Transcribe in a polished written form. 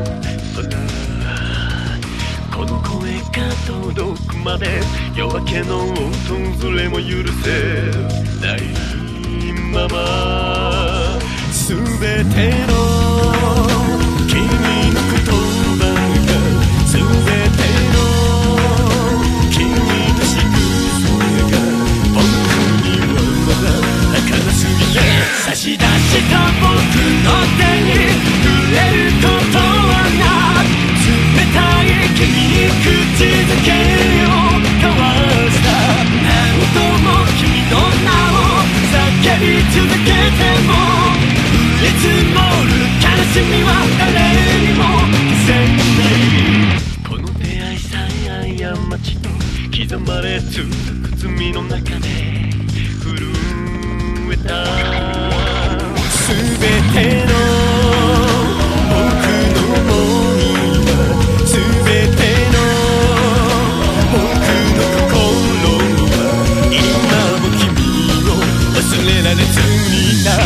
この声が届くまで夜明けの訪れも許せないまま全ての君の言葉が全ての君の仕草が僕にはまだ儚すぎて差し出した僕の手に触れることはない冷たい君に口づけを交わした何度も君の名を叫び続けても降り積もる悲しみは誰にも消せないこの出会いさえ過ちと刻まれ続く罪の中で震えた全ての僕の想いは全ての僕の心は今も君を忘れられずにだ